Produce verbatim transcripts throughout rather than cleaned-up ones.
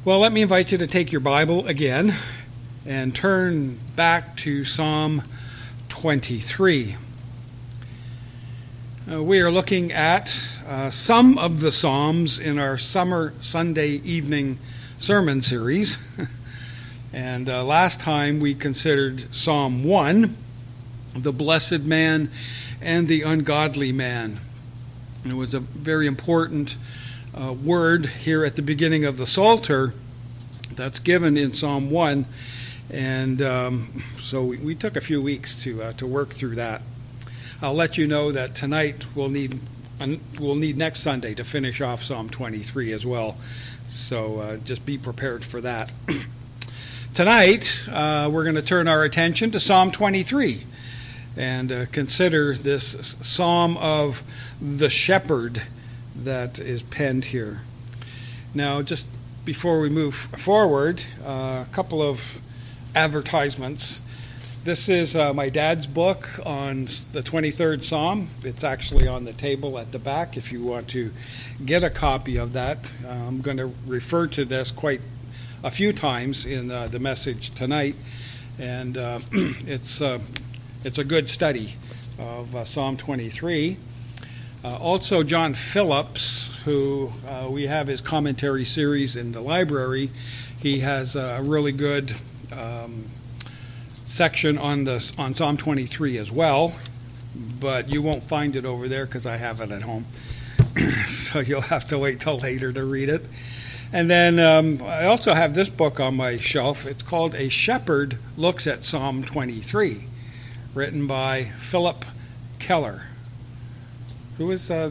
Well, let me invite you to take your Bible again and turn back to Psalm twenty-three. Uh, we are looking at uh, some of the Psalms in our summer Sunday evening sermon series. and uh, last time we considered Psalm one, the blessed man and the ungodly man. It was a very important Uh, word here at the beginning of the Psalter that's given in Psalm one, and um, so we, we took a few weeks to uh, to work through that. I'll let you know that tonight we'll need uh, we'll need next Sunday to finish off Psalm twenty-three as well, so uh, just be prepared for that. Tonight uh, we're going to turn our attention to Psalm twenty-three and uh, consider this psalm of the shepherd that is penned here. Now, just before we move forward, uh, a couple of advertisements. This is uh, my dad's book on the twenty-third Psalm. It's actually on the table at the back if you want to get a copy of that. Uh, I'm going to refer to this quite a few times in uh, the message tonight, and uh, it's, uh, it's a good study of uh, Psalm twenty-three. Uh, also, John Phillips, who uh, we have his commentary series in the library, he has a really good um, section on the on Psalm twenty-three as well, but you won't find it over there because I have it at home. So you'll have to wait till later to read it. And then um, I also have this book on my shelf. It's called A Shepherd Looks at Psalm twenty-three, written by Philip Keller. Who is, uh,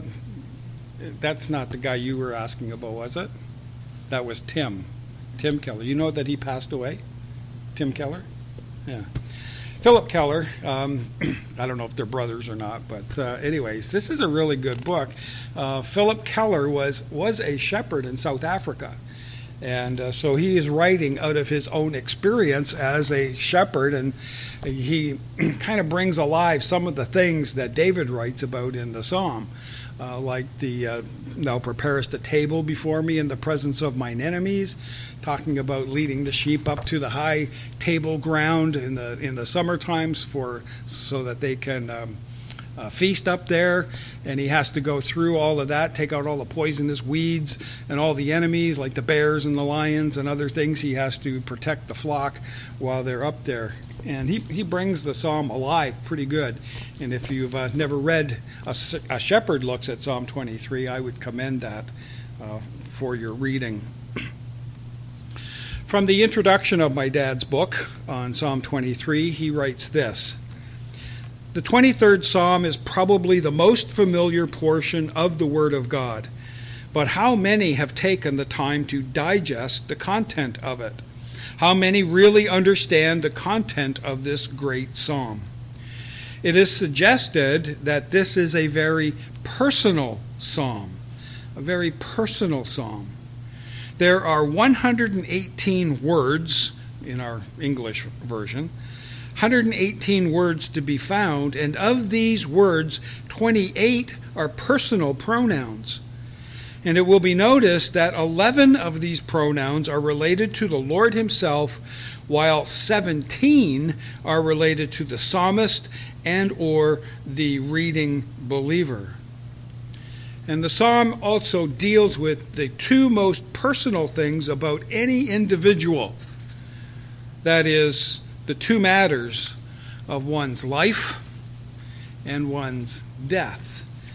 that's not the guy you were asking about, was it? That was Tim, Tim Keller. You know that he passed away? Tim Keller? Yeah. Philip Keller, um, I don't know if they're brothers or not, but uh, anyways, this is a really good book. Uh, Philip Keller was, was a shepherd in South Africa. And uh, so he is writing out of his own experience as a shepherd, and he kind of brings alive some of the things that David writes about in the psalm, uh, like the uh, "Thou preparest a table before me in the presence of mine enemies," talking about leading the sheep up to the high table ground in the in the summer times for so that they can um, uh, feast up there. And he has to go through all of that, take out all the poisonous weeds and all the enemies like the bears and the lions and other things. He has to protect the flock while they're up there. And he, he brings the psalm alive pretty good. And if you've uh, never read a, a Shepherd Looks at Psalm twenty-three, I would commend that uh, for your reading. From the introduction of my dad's book on Psalm twenty-three, he writes this: "The twenty-third Psalm is probably the most familiar portion of the Word of God, but how many have taken the time to digest the content of it? How many really understand the content of this great psalm? It is suggested that this is a very personal psalm, a very personal psalm. There are one hundred eighteen words in our English version, one hundred eighteen words to be found, and of these words, twenty-eight are personal pronouns. And it will be noticed that eleven of these pronouns are related to the Lord himself, while seventeen are related to the psalmist and or the reading believer. And the psalm also deals with the two most personal things about any individual. That is, the two matters of one's life and one's death.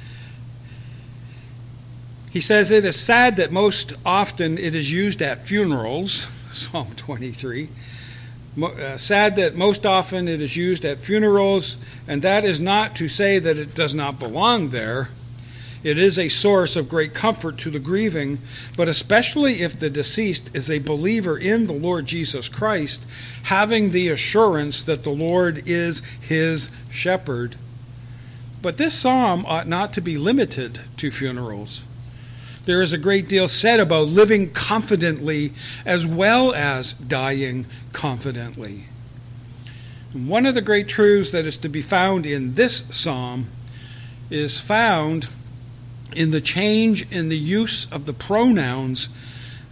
He says it is sad that most often it is used at funerals, Psalm twenty-three. Uh, sad that most often it is used at funerals, and that is not to say that it does not belong there. It is a source of great comfort to the grieving, but especially if the deceased is a believer in the Lord Jesus Christ, having the assurance that the Lord is his shepherd. But this psalm ought not to be limited to funerals. There is a great deal said about living confidently as well as dying confidently. And one of the great truths that is to be found in this psalm is found in the change in the use of the pronouns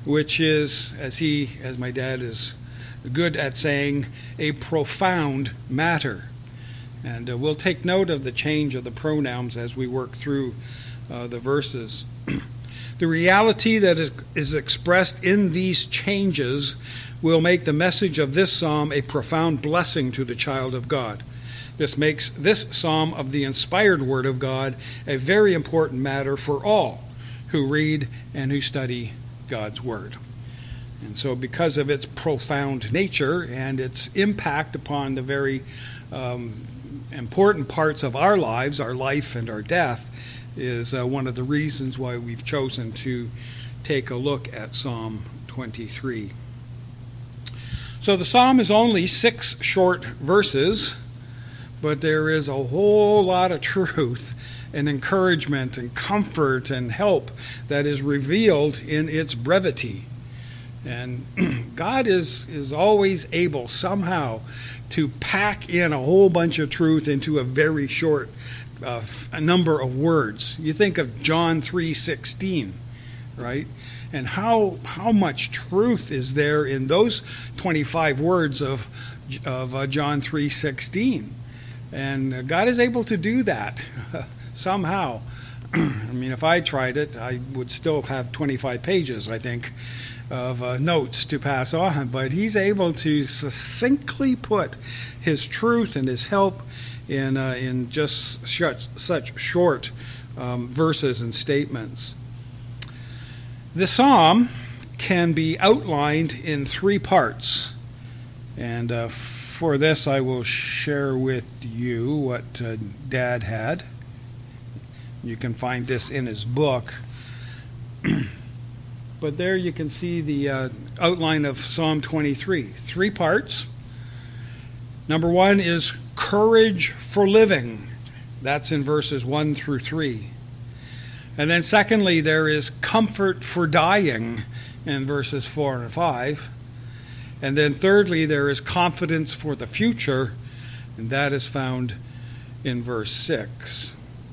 which is, as he, as my dad is good at saying, a profound matter. And uh, we'll take note of the change of the pronouns as we work through uh, the verses. The reality that is, is expressed in these changes will make the message of this psalm a profound blessing to the child of God. This makes this psalm of the inspired Word of God a very important matter for all who read and who study God's Word. And so because of its profound nature and its impact upon the very um, important parts of our lives, our life and our death, is uh, one of the reasons why we've chosen to take a look at Psalm twenty-three. So the psalm is only six short verses, but there is a whole lot of truth and encouragement and comfort and help that is revealed in its brevity. And God is, is always able somehow to pack in a whole bunch of truth into a very short uh, a number of words. You think of John three sixteen, right? And how how much truth is there in those twenty-five words of of uh, John three sixteen? And God is able to do that somehow. I mean, if I tried it, I would still have twenty-five pages, I think, of uh, notes to pass on. But He's able to succinctly put His truth and His help in uh, in just such, such short um, verses and statements. The psalm can be outlined in three parts, and uh, for this I will share with you what uh, Dad had. You can find this in his book. But there you can see the uh, outline of Psalm twenty-three. Three parts. Number one is courage for living. That's in verses one through three. And then secondly, there is comfort for dying in verses four and five. And then thirdly, there is confidence for the future, and that is found in verse six.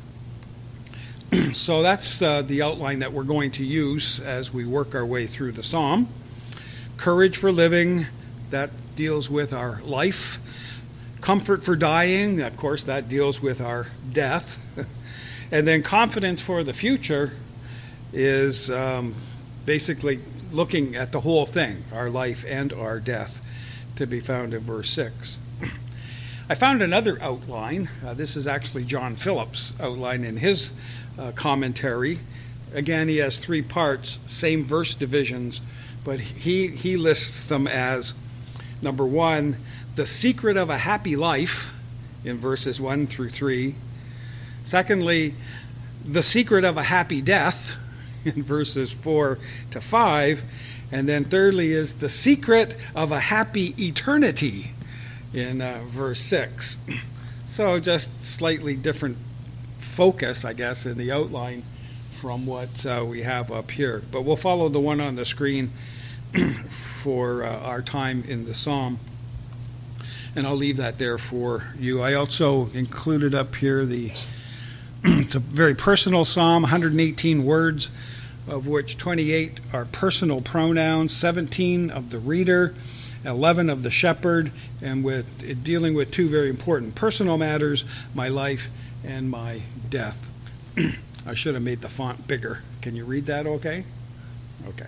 So that's uh, the outline that we're going to use as we work our way through the psalm. Courage for living, that deals with our life. Comfort for dying, of course, that deals with our death. And then confidence for the future is um, basically looking at the whole thing, our life and our death, to be found in verse six. I found another outline. Uh, this is actually John Phillips' outline in his uh, commentary. Again, he has three parts, same verse divisions, but he, he lists them as, number one, the secret of a happy life in verses one through three. Secondly, the secret of a happy death in verses four to five. And then thirdly is the secret of a happy eternity in uh, verse six. So just slightly different focus, I guess, in the outline from what uh, we have up here. But we'll follow the one on the screen for uh, our time in the psalm. And I'll leave that there for you. I also included up here the it's a very personal psalm, one hundred eighteen words, of which twenty-eight are personal pronouns, seventeen of the reader, eleven of the shepherd, and with dealing with two very important personal matters, my life and my death. I should have made the font bigger. Can you read that okay? Okay.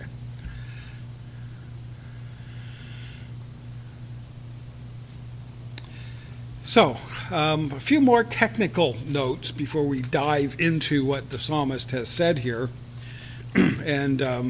So, um, a few more technical notes before we dive into what the psalmist has said here. and um,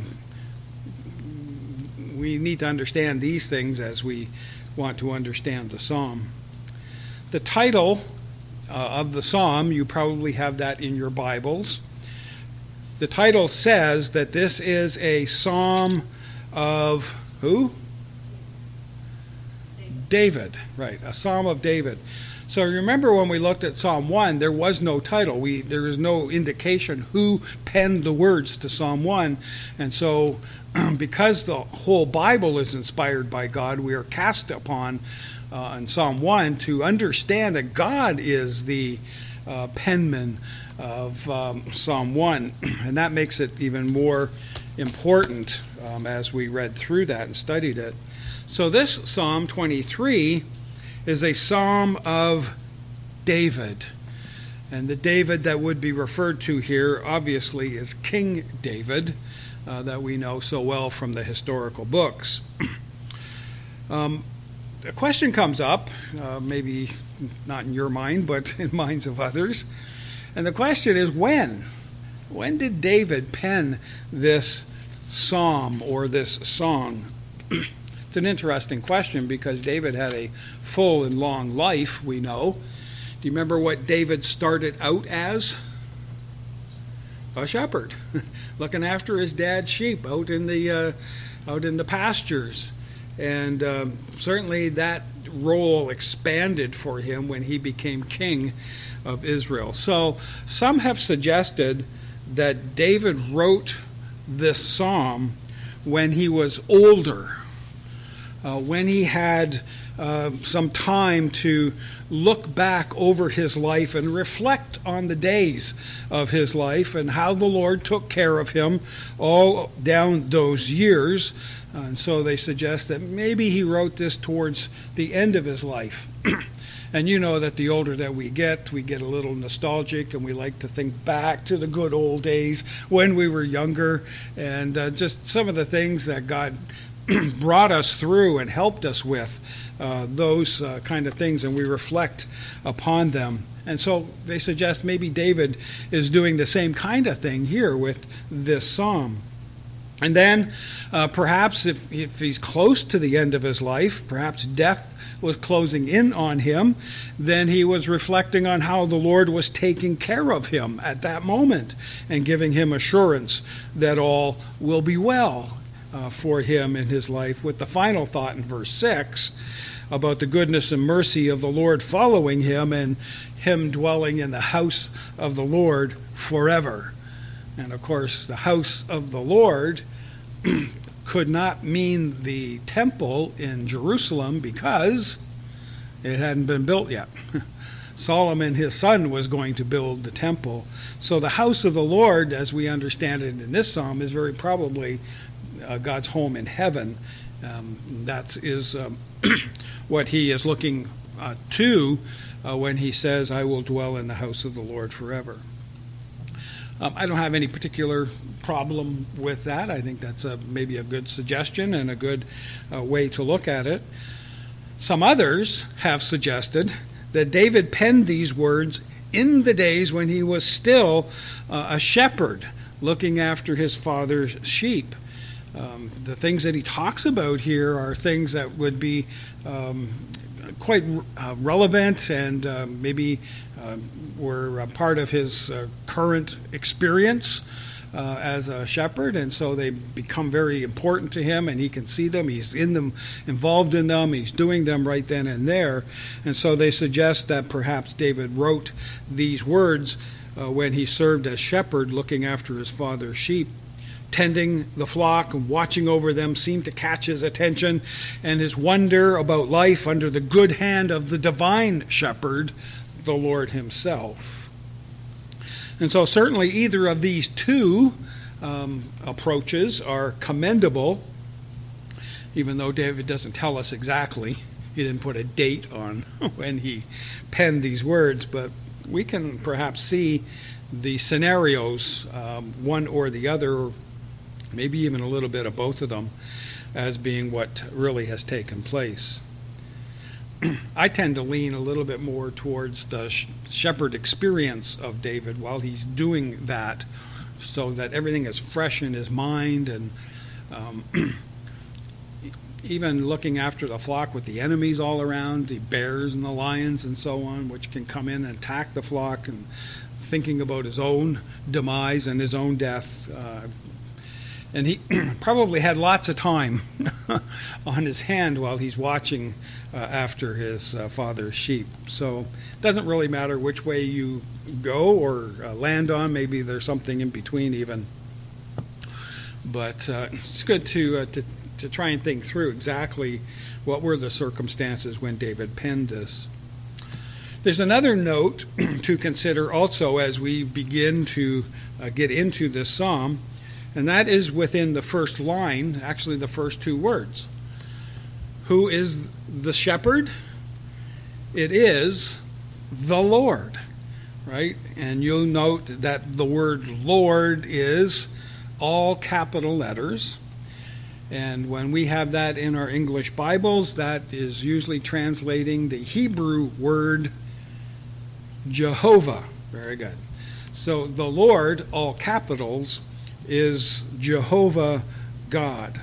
we need to understand these things as we want to understand the psalm. The title uh, of the psalm, you probably have that in your Bibles. The title says that this is a psalm of who? David, right, a psalm of David. So remember when we looked at Psalm one, there was no title. We there is no indication who penned the words to Psalm one. And so because the whole Bible is inspired by God, we are cast upon uh, in Psalm one to understand that God is the uh, penman of um, Psalm one. And that makes it even more important um, as we read through that and studied it. So this Psalm twenty-three is a psalm of David. And the David that would be referred to here, obviously, is King David, uh, that we know so well from the historical books. um, a question comes up, uh, maybe not in your mind, but in minds of others. And the question is, when? When did David pen this psalm or this song? It's an interesting question because David had a full and long life, we know. Do you remember what David started out as? A shepherd, looking after his dad's sheep out in the uh, out in the pastures, and um, certainly that role expanded for him when he became king of Israel. So some have suggested that David wrote this psalm when he was older, uh, when he had uh, some time to look back over his life and reflect on the days of his life and how the Lord took care of him all down those years. Uh, and so they suggest that maybe he wrote this towards the end of his life. And you know that the older that we get, we get a little nostalgic and we like to think back to the good old days when we were younger and uh, just some of the things that God brought us through and helped us with, uh, those uh, kind of things, and we reflect upon them. And so they suggest maybe David is doing the same kind of thing here with this psalm. And then uh, perhaps if, if he's close to the end of his life, perhaps death was closing in on him, then he was reflecting on how the Lord was taking care of him at that moment and giving him assurance that all will be well uh, for him in his life, with the final thought in verse six about the goodness and mercy of the Lord following him and him dwelling in the house of the Lord forever. And of course, the house of the Lord could not mean the temple in Jerusalem because it hadn't been built yet. Solomon, his son, was going to build the temple. So the house of the Lord, as we understand it in this psalm, is very probably uh, God's home in heaven. Um, that is um, what he is looking uh, to uh, when he says, I will dwell in the house of the Lord forever. Um, I don't have any particular problem with that. I think that's a, maybe a good suggestion and a good uh, way to look at it. Some others have suggested that David penned these words in the days when he was still uh, a shepherd looking after his father's sheep. Um, the things that he talks about here are things that would be um, quite uh, relevant and uh, maybe uh, were a part of his uh, current experience uh, as a shepherd, and so they become very important to him, and he can see them, he's in them, involved in them, he's doing them right then and there. And so they suggest that perhaps David wrote these words uh, when he served as shepherd looking after his father's sheep. Tending the flock and watching over them seemed to catch his attention, and his wonder about life under the good hand of the divine shepherd, the Lord himself. And so certainly either of these two um, approaches are commendable, even though David doesn't tell us exactly. He didn't put a date on when he penned these words, but we can perhaps see the scenarios, um, one or the other, maybe even a little bit of both of them, as being what really has taken place. I tend to lean a little bit more towards the shepherd experience of David while he's doing that, so that everything is fresh in his mind, and um, even looking after the flock with the enemies all around, the bears and the lions and so on, which can come in and attack the flock, and thinking about his own demise and his own death. Uh, And he probably had lots of time on his hand while he's watching uh, after his uh, father's sheep. So it doesn't really matter which way you go or uh, land on. Maybe there's something in between even. But uh, it's good to, uh, to, to try and think through exactly what were the circumstances when David penned this. There's another note to consider also as we begin to uh, get into this psalm. And that is within the first line, actually the first two words. Who is the shepherd? It is the Lord, right? And you'll note that the word Lord is all capital letters. And when we have that in our English Bibles, that is usually translating the Hebrew word Jehovah. Very good. So the Lord, all capitals, is Jehovah God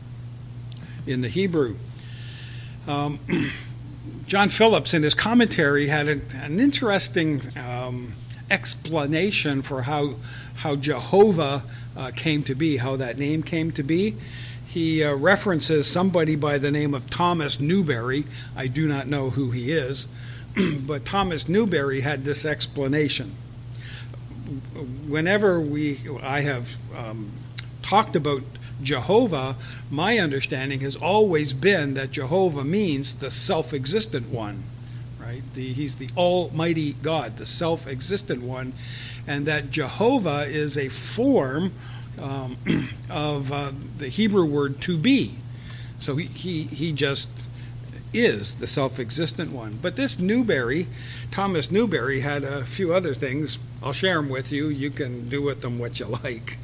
in the Hebrew. Um, John Phillips, in his commentary, had a, an interesting um, explanation for how how Jehovah uh, came to be, how that name came to be. He uh, references somebody by the name of Thomas Newberry. I do not know who he is, but Thomas Newberry had this explanation. Whenever we, I have um, talked about Jehovah, my understanding has always been that Jehovah means the self-existent one, right? The, he's the Almighty God, the self-existent one, and that Jehovah is a form um, of uh, the Hebrew word to be. So he, he, he just is the self-existent one. But this Newberry, Thomas Newberry, had a few other things. I'll share them with you. You can do with them what you like.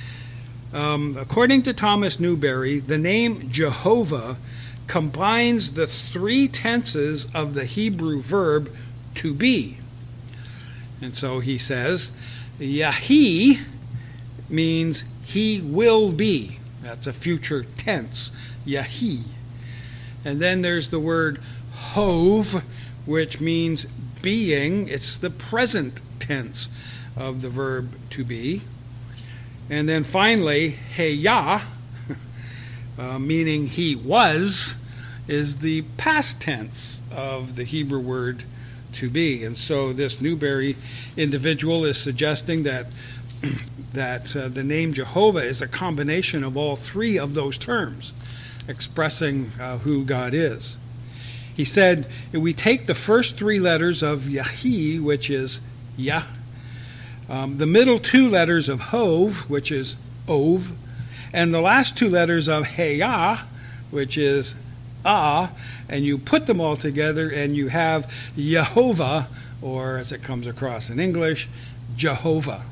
Um, according to Thomas Newberry, the name Jehovah combines the three tenses of the Hebrew verb to be. And so he says, Yahi means he will be. That's a future tense, Yahi. And then there's the word hov, which means being. It's the present tense of the verb to be. And then finally, heya, uh, meaning he was, is the past tense of the Hebrew word to be. And so this Newberry individual is suggesting that that uh, the name Jehovah is a combination of all three of those terms, expressing uh, who God is. He said, if we take the first three letters of Yahi, which is Yah, um, the middle two letters of Hov, which is Ov, and the last two letters of Heya, which is Ah, and you put them all together and you have Yehovah, or as it comes across in English, Jehovah.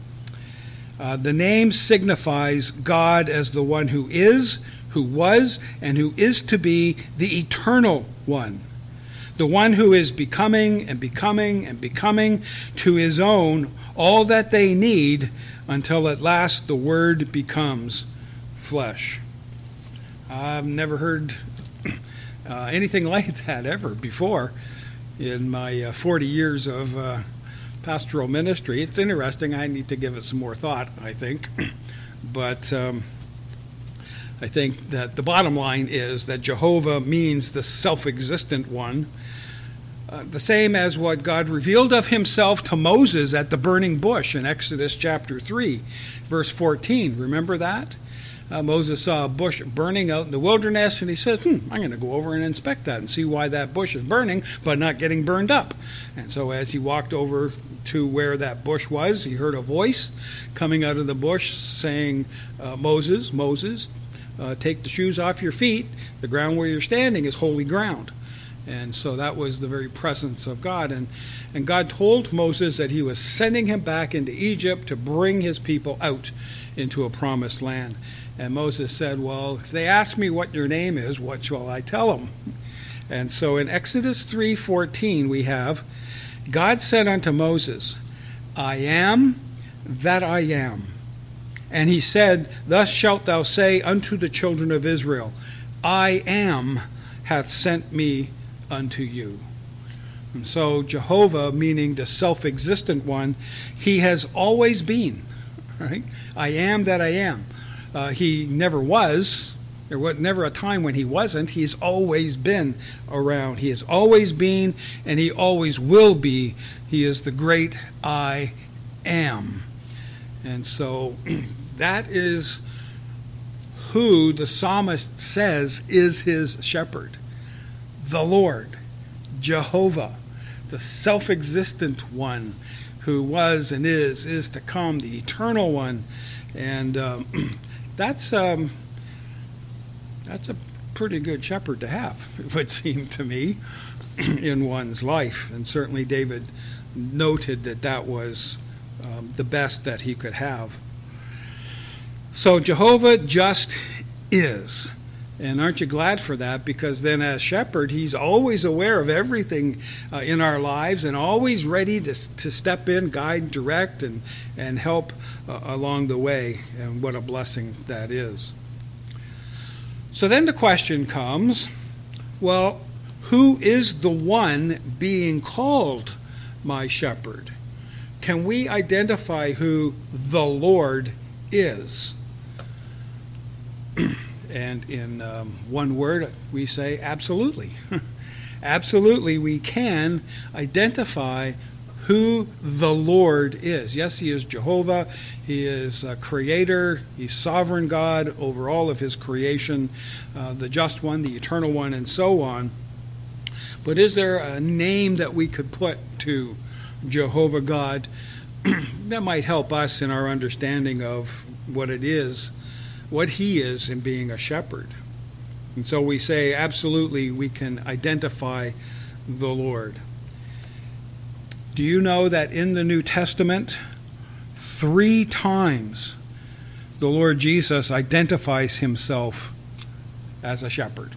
Uh, the name signifies God as the one who is, who was, and who is to be the eternal one. The one who is becoming and becoming and becoming to his own all that they need until at last the Word becomes flesh. I've never heard uh, anything like that ever before in my uh, forty years of uh, pastoral ministry. It's interesting. I need to give it some more thought, I think. But um, I think that the bottom line is that Jehovah means the self-existent one, uh, the same as what God revealed of himself to Moses at the burning bush in Exodus chapter three, verse fourteen. Remember that? Uh, Moses saw a bush burning out in the wilderness, and he said, hmm, I'm going to go over and inspect that and see why that bush is burning, but not getting burned up. And so as he walked over to where that bush was, he heard a voice coming out of the bush saying, uh, Moses, Moses, uh, take the shoes off your feet. The ground where you're standing is holy ground. And so that was the very presence of God. And, and God told Moses that he was sending him back into Egypt to bring his people out into a promised land. And Moses said, well, if they ask me what your name is, what shall I tell them? And so in Exodus three fourteen we have, God said unto Moses, I am that I am. And he said, thus shalt thou say unto the children of Israel, I am hath sent me unto you. And so Jehovah, meaning the self-existent one, he has always been, right? I am that I am. Uh, he never was. There was never a time when he wasn't. He's always been around. He has always been, and he always will be. He is the great I am. And so that is who the psalmist says is his shepherd. The Lord, Jehovah, the self-existent one who was and is, is to come, the eternal one, And um, that's um, that's a pretty good shepherd to have, it would seem to me, in one's life. And certainly David noted that that was um, the best that he could have. So Jehovah just is. And aren't you glad for that? Because then as shepherd, he's always aware of everything uh, in our lives and always ready to, to step in, guide, direct, and, and help uh, along the way. And what a blessing that is. So then the question comes, well, who is the one being called my shepherd? Can we identify who the Lord is? And in um, one word, we say absolutely. Absolutely, we can identify who the Lord is. Yes, he is Jehovah. He is a creator. He's sovereign God over all of his creation, uh, the just one, the eternal one, and so on. But is there a name that we could put to Jehovah God that might help us in our understanding of what it is, what he is in being a shepherd? And so we say, absolutely, we can identify the Lord. Do you know that in the New Testament, three times the Lord Jesus identifies himself as a shepherd?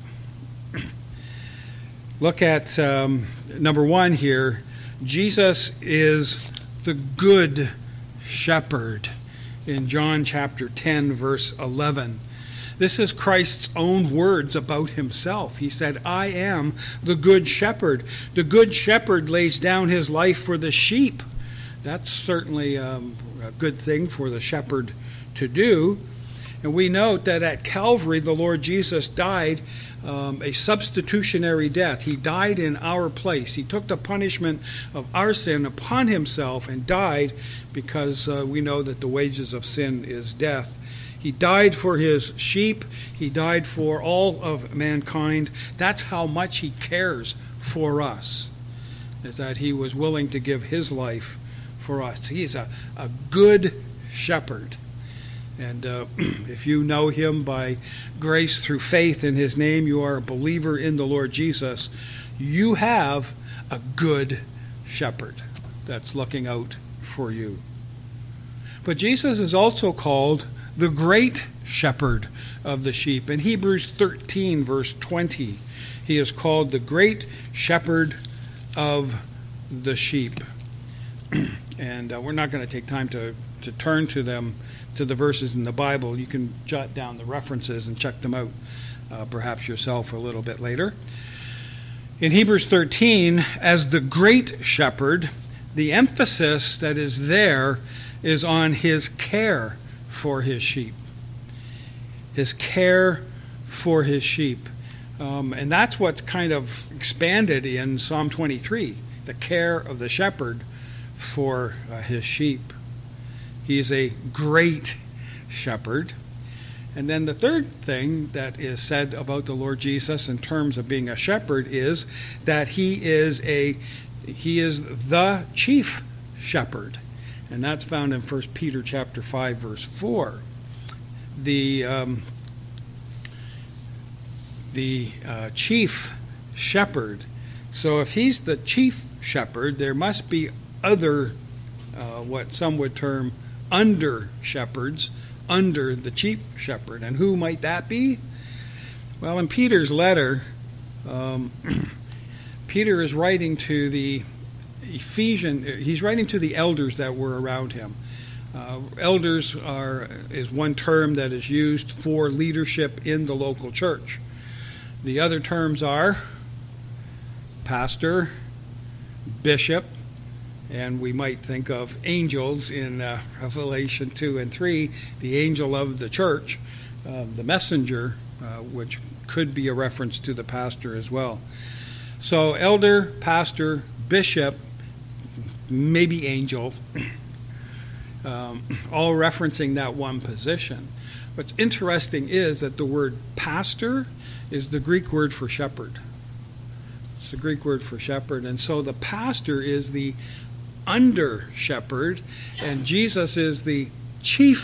Look at um, number one here. Jesus is the good shepherd in John chapter ten, verse eleven. This is Christ's own words about himself. He said, I am the good shepherd. The good shepherd lays down his life for the sheep. That's certainly um, a good thing for the shepherd to do. And we note that at Calvary, the Lord Jesus died um, a substitutionary death. He died in our place. He took the punishment of our sin upon himself and died because uh, we know that the wages of sin is death. He died for his sheep. He died for all of mankind. That's how much he cares for us, is that he was willing to give his life for us. He's a, a good shepherd. And uh, if you know him by grace through faith in his name, you are a believer in the Lord Jesus, you have a good shepherd that's looking out for you. But Jesus is also called the great shepherd of the sheep. In Hebrews thirteen, verse twenty, he is called the great shepherd of the sheep. And uh, we're not going to take time to, to turn to them, to the verses in the Bible. You can jot down the references and check them out, uh, perhaps yourself a little bit later. In Hebrews thirteen, as the great shepherd, the emphasis that is there is on his care for his sheep. His care for his sheep. Um, and that's what's kind of expanded in Psalm twenty-three, the care of the shepherd for uh, his sheep. He is a great shepherd. And then the third thing that is said about the Lord Jesus in terms of being a shepherd is that he is a he is the chief shepherd. And that's found in First Peter chapter five, verse four. The um, the uh, chief shepherd. So if he's the chief shepherd, there must be other, uh, what some would term, under shepherds, under the chief shepherd. And who might that be? Well, in Peter's letter, um, Peter is writing to the Ephesian, he's writing to the elders that were around him. Uh, elders are is one term that is used for leadership in the local church. The other terms are pastor, bishop, and we might think of angels in uh, Revelation two and three, the angel of the church, uh, the messenger, uh, which could be a reference to the pastor as well. So elder, pastor, bishop, maybe angel, um, all referencing that one position. What's interesting is that the word pastor is the Greek word for shepherd. It's the Greek word for shepherd. And so the pastor is the under shepherd, and Jesus is the chief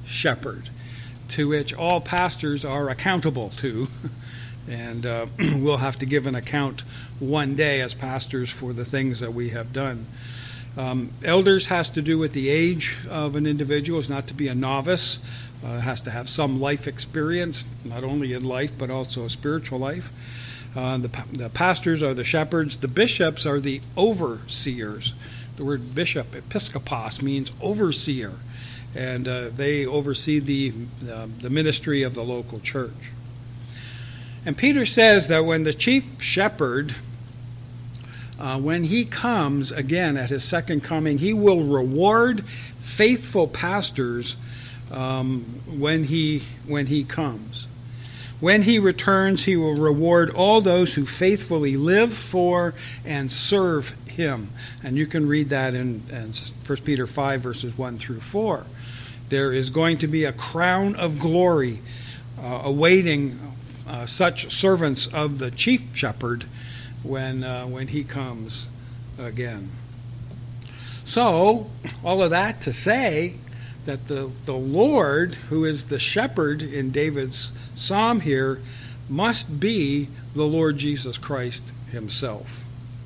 shepherd, to which all pastors are accountable to. And uh, we'll have to give an account one day as pastors for the things that we have done. Um, elders has to do with the age of an individual. It's not to be a novice. Uh, has to have some life experience, not only in life, but also a spiritual life. Uh, the, the pastors are the shepherds. The bishops are the overseers. The word bishop, episkopos, means overseer. And uh, they oversee the, uh, the ministry of the local church. And Peter says that when the chief shepherd, uh, when he comes again at his second coming, he will reward faithful pastors um, when he when he comes. When he returns, he will reward all those who faithfully live for and serve him. And you can read that in, in First Peter five, verses one through four. There is going to be a crown of glory uh, awaiting uh, such servants of the chief shepherd when, uh, when he comes again. So, all of that to say that the, the Lord, who is the shepherd in David's psalm here, must be the Lord Jesus Christ himself.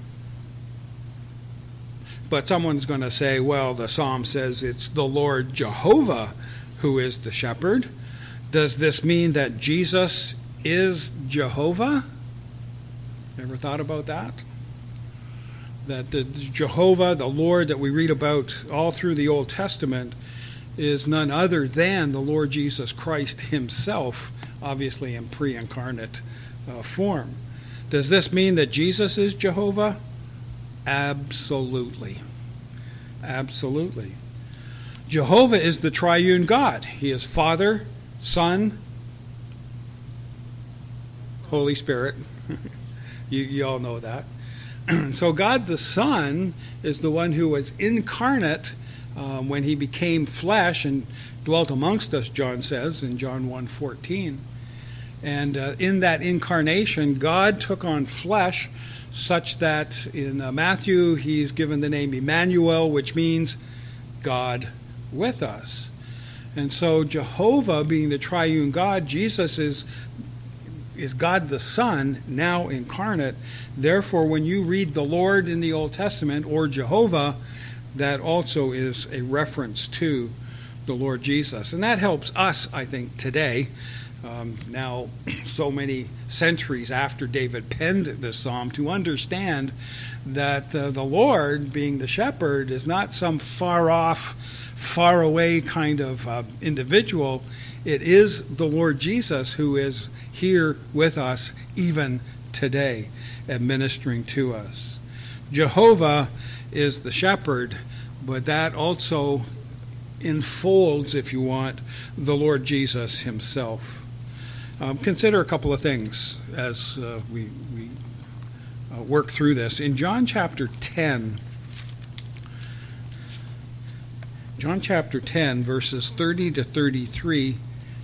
But someone's going to say, well, the psalm says it's the Lord Jehovah who is the shepherd. Does this mean that Jesus is Jehovah? Ever thought about that? That the Jehovah, the Lord that we read about all through the Old Testament, is none other than the Lord Jesus Christ himself, obviously in pre-incarnate uh, form. Does this mean that Jesus is Jehovah? Absolutely. Absolutely. Jehovah is the triune God. He is Father, Son, Holy Spirit. you, you all know that. So God the Son is the one who was incarnate um, when he became flesh and dwelt amongst us, John says in John one fourteen. And uh, in that incarnation, God took on flesh, such that in uh, Matthew he's given the name Emmanuel, which means God with us. And so Jehovah being the triune God, Jesus is is God the Son, now incarnate. Therefore, when you read the Lord in the Old Testament or Jehovah, that also is a reference to the Lord Jesus. And that helps us, I think, today. Um, now, so many centuries after David penned this psalm, to understand that uh, the Lord, being the shepherd, is not some far-off, far-away kind of uh, individual. It is the Lord Jesus who is here with us even today, administering to us. Jehovah is the shepherd, but that also enfolds, if you want, the Lord Jesus himself. Um, consider a couple of things as uh, we, we uh, work through this. In John chapter ten, John chapter ten, verses thirty to thirty-three,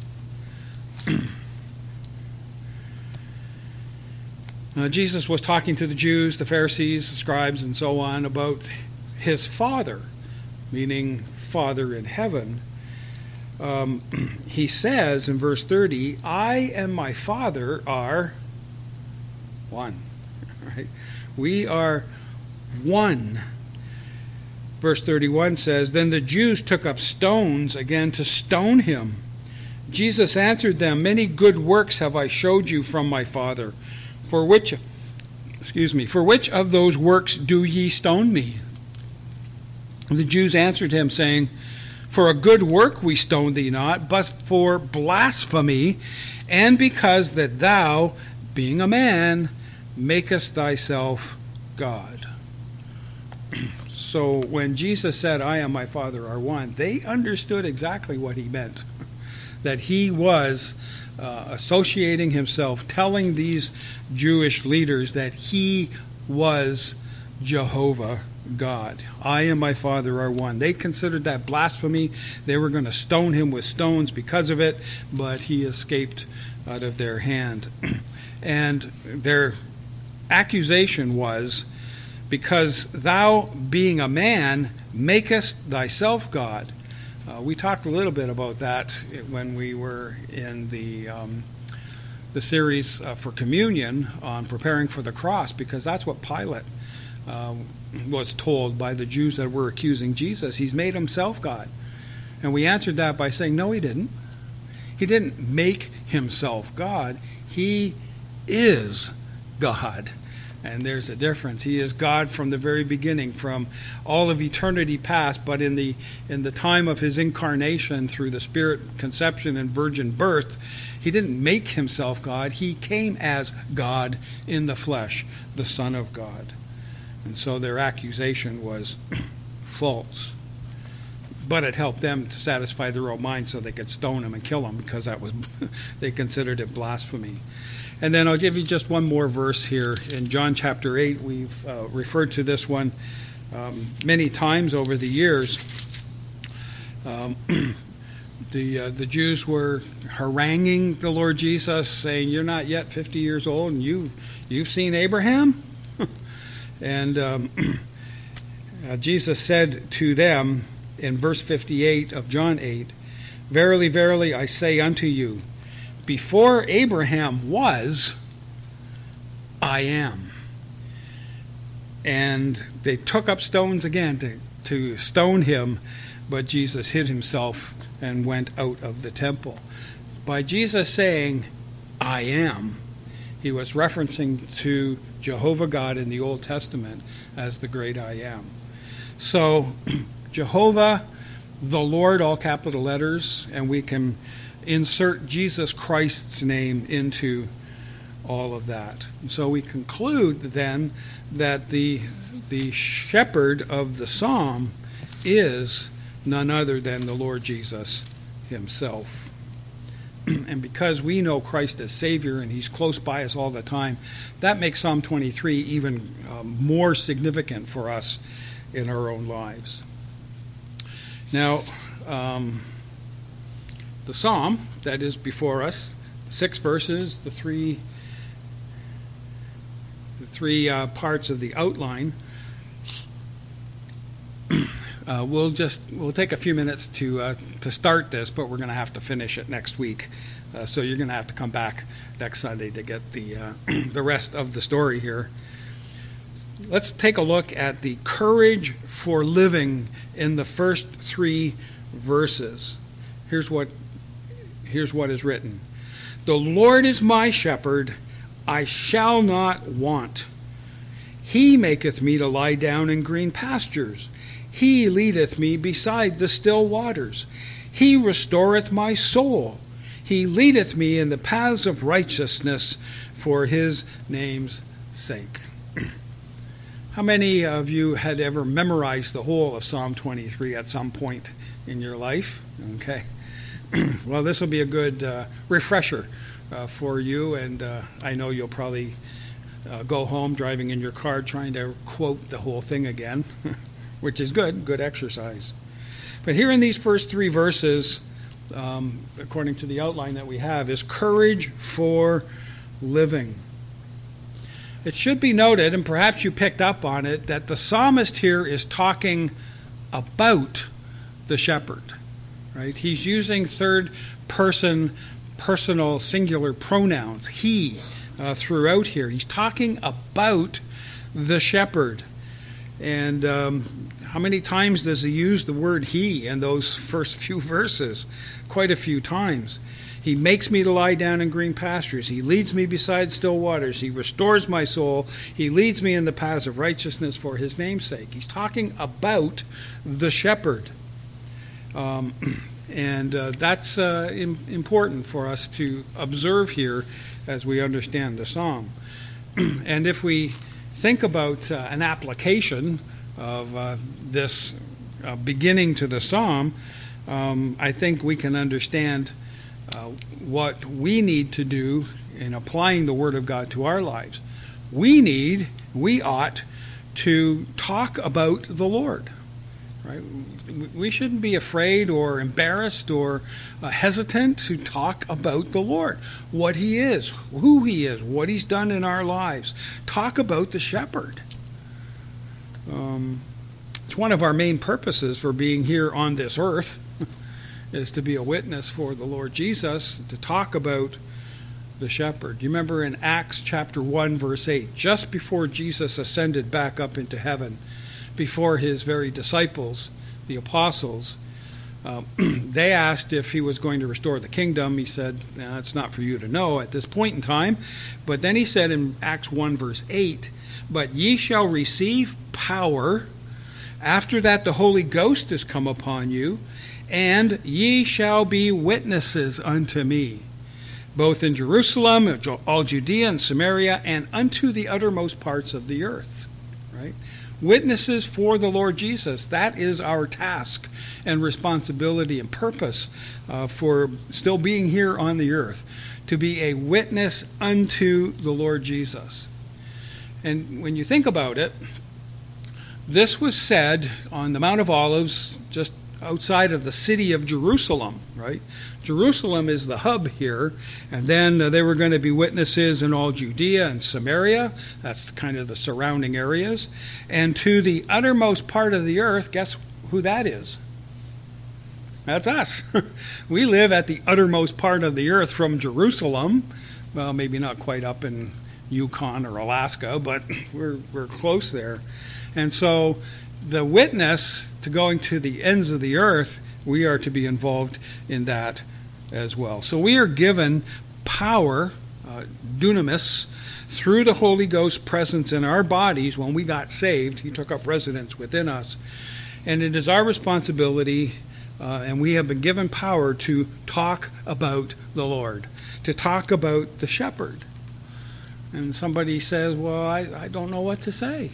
uh, Jesus was talking to the Jews, the Pharisees, the scribes, and so on about his Father, meaning Father in heaven. Um, he says in verse thirty, I and my Father are one. Right? We are one. Verse thirty-one says, Then the Jews took up stones again to stone him. Jesus answered them, Many good works have I showed you from my Father. For which, excuse me, for which of those works do ye stone me? The Jews answered him, saying, For a good work we stone thee not, but for blasphemy, and because that thou, being a man, makest thyself God. So when Jesus said, I and my Father are one, they understood exactly what he meant. That he was uh, associating himself, telling these Jewish leaders that he was Jehovah God. I and my Father are one. They considered that blasphemy. They were going to stone him with stones because of it, but he escaped out of their hand. And their accusation was, because thou, being a man, makest thyself God. Uh, we talked a little bit about that when we were in the um, the series uh, for communion on preparing for the cross, because that's what Pilate uh, was told by the Jews that were accusing Jesus. He's made himself God. And we answered that by saying, no, he didn't. He didn't make himself God. He is God. And there's a difference. He is God from the very beginning, from all of eternity past, but in the in the time of his incarnation through the Spirit conception and virgin birth, he didn't make himself God. He came as God in the flesh, the Son of God. And so their accusation was false. But it helped them to satisfy their own minds so they could stone him and kill him, because that was they considered it blasphemy. And then I'll give you just one more verse here. In John chapter eight, we've uh, referred to this one um, many times over the years. Um, the uh, the Jews were haranguing the Lord Jesus, saying, "You're not yet fifty years old, and you you've seen Abraham." and um, uh, Jesus said to them in verse fifty-eight of John eight, "Verily, verily, I say unto you, before Abraham was, I am." And they took up stones again to, to stone him, but Jesus hid himself and went out of the temple. By Jesus saying, I am, he was referencing to Jehovah God in the Old Testament as the great I am. So, Jehovah, the Lord, all capital letters, and we can insert Jesus Christ's name into all of that. So we conclude then that the the shepherd of the psalm is none other than the Lord Jesus himself. And because we know Christ as Savior and he's close by us all the time, that makes Psalm twenty-three even um, more significant for us in our own lives. Now, um, the psalm that is before us, six verses, the three, the three uh, parts of the outline. uh, we'll just we'll take a few minutes to uh, to start this, but we're going to have to finish it next week. Uh, so you're going to have to come back next Sunday to get the uh, the rest of the story here. Let's take a look at the courage for living in the first three verses. Here's what. Here's what is written. The Lord is my shepherd, I shall not want. He maketh me to lie down in green pastures. He leadeth me beside the still waters. He restoreth my soul. He leadeth me in the paths of righteousness for his name's sake. How many of you had ever memorized the whole of Psalm twenty-three at some point in your life? Okay. Well, this will be a good uh, refresher uh, for you, and uh, I know you'll probably uh, go home driving in your car trying to quote the whole thing again, which is good, good exercise. But here in these first three verses, um, according to the outline that we have, is courage for living. It should be noted, and perhaps you picked up on it, that the psalmist here is talking about the shepherd. Right? He's using third-person personal singular pronouns, he, uh, throughout here. He's talking about the shepherd. And um, how many times does he use the word he in those first few verses? Quite a few times. He makes me to lie down in green pastures. He leads me beside still waters. He restores my soul. He leads me in the paths of righteousness for his name's sake. He's talking about the shepherd. Um, and uh, that's uh, im- important for us to observe here as we understand the psalm. And if we think about uh, an application of uh, this uh, beginning to the psalm, um, I think we can understand uh, what we need to do in applying the Word of God to our lives. We need, we ought to talk about the Lord. Right? We shouldn't be afraid or embarrassed or uh, hesitant to talk about the Lord, what He is, who He is, what He's done in our lives. Talk about the shepherd. Um, it's one of our main purposes for being here on this earth. is to be a witness for the Lord Jesus, to talk about the shepherd. You remember in Acts chapter one, verse eight, just before Jesus ascended back up into heaven, before his very disciples, the apostles, uh, they asked if he was going to restore the kingdom. He said, nah, it's not for you to know at this point in time. But then he said in Acts one, verse eight, but ye shall receive power. After that the Holy Ghost is come upon you, and ye shall be witnesses unto me, both in Jerusalem, all Judea and Samaria, and unto the uttermost parts of the earth. Right? Witnesses for the Lord Jesus. That is our task and responsibility and purpose uh, for still being here on the earth, to be a witness unto the Lord Jesus. And when you think about it, this was said on the Mount of Olives, just outside of the city of Jerusalem, right? Jerusalem is the hub here, and then uh, they were going to be witnesses in all Judea and Samaria. That's kind of the surrounding areas. And to the uttermost part of the earth, guess who that is? That's us. We live at the uttermost part of the earth from Jerusalem. Well, maybe not quite up in Yukon or Alaska, but we're we're close there. And so the witness to going to the ends of the earth, we are to be involved in that as well. So we are given power, uh, dunamis, through the Holy Ghost presence in our bodies. When we got saved, he took up residence within us. And it is our responsibility, uh, and we have been given power to talk about the Lord, to talk about the shepherd. And somebody says, well, I, I don't know what to say.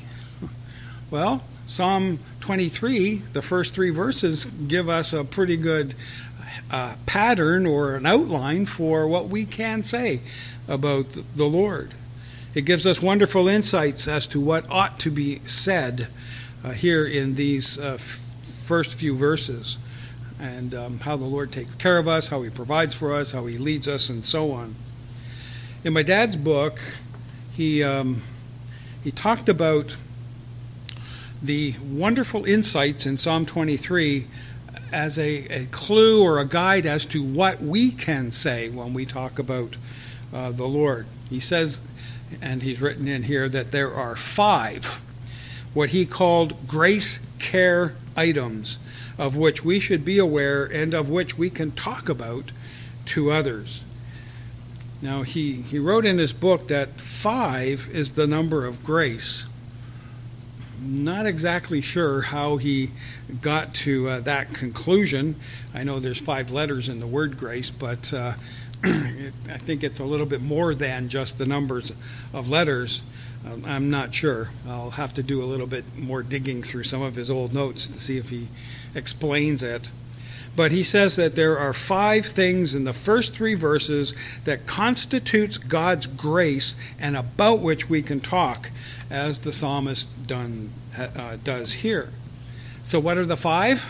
Well, Psalm twenty-three, the first three verses, give us a pretty good uh, pattern or an outline for what we can say about the Lord. It gives us wonderful insights as to what ought to be said uh, here in these uh, f- first few verses, and um, how the Lord takes care of us, how he provides for us, how he leads us, and so on. In my dad's book, he um, he talked about the wonderful insights in Psalm twenty-three as a, a clue or a guide as to what we can say when we talk about uh, the Lord. He says, and he's written in here, that there are five, what he called grace care items, of which we should be aware and of which we can talk about to others. Now, he, he wrote in his book that five is the number of grace. Not exactly sure how he got to uh, that conclusion. I know there's five letters in the word grace, but uh, it, I think it's a little bit more than just the numbers of letters. Um, I'm not sure. I'll have to do a little bit more digging through some of his old notes to see if he explains it. But he says that there are five things in the first three verses that constitutes God's grace and about which we can talk, as the psalmist done, uh, does here. So what are the five?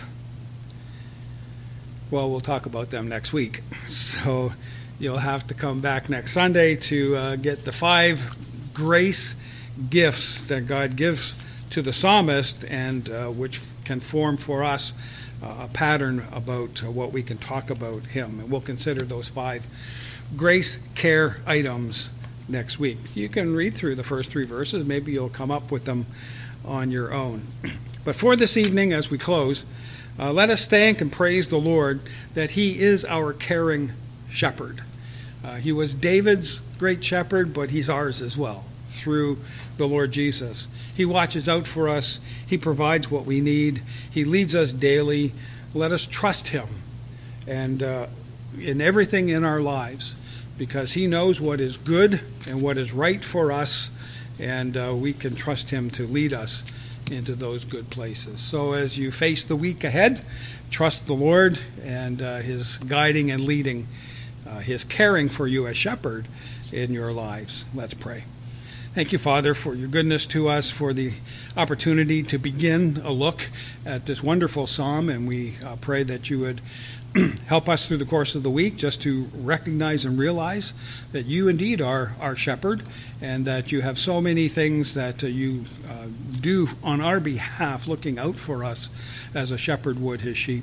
Well, we'll talk about them next week. So you'll have to come back next Sunday to uh, get the five grace gifts that God gives to the psalmist, and uh, which can form for us uh, a pattern about uh, what we can talk about him. And we'll consider those five grace care items next week. You can read through the first three verses. Maybe you'll come up with them on your own. But for this evening, as we close, uh, let us thank and praise the Lord that he is our caring shepherd. Uh, he was David's great shepherd, but he's ours as well through the Lord Jesus. He watches out for us. He provides what we need. He leads us daily. Let us trust him and uh, in everything in our lives, because he knows what is good and what is right for us, and uh, we can trust him to lead us into those good places. So as you face the week ahead, trust the Lord and uh, his guiding and leading, uh, his caring for you as shepherd in your lives. Let's pray. Thank you, Father, for your goodness to us, for the opportunity to begin a look at this wonderful psalm, and we uh, pray that you would help us through the course of the week just to recognize and realize that you indeed are our shepherd, and that you have so many things that uh, you uh, do on our behalf, looking out for us as a shepherd would his sheep.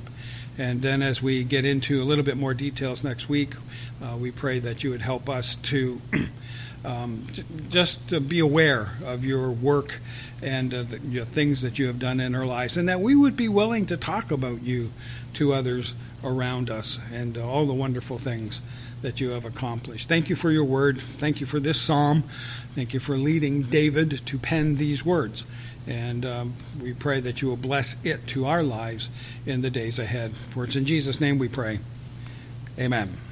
And then as we get into a little bit more details next week, uh, we pray that you would help us to um, just to be aware of your work and uh, the you know, things that you have done in our lives, and that we would be willing to talk about you to others around us and uh, all the wonderful things that you have accomplished. Thank you for your word. Thank you for this psalm. Thank you for leading David to pen these words. And um, we pray that you will bless it to our lives in the days ahead. For it's in Jesus' name we pray. Amen.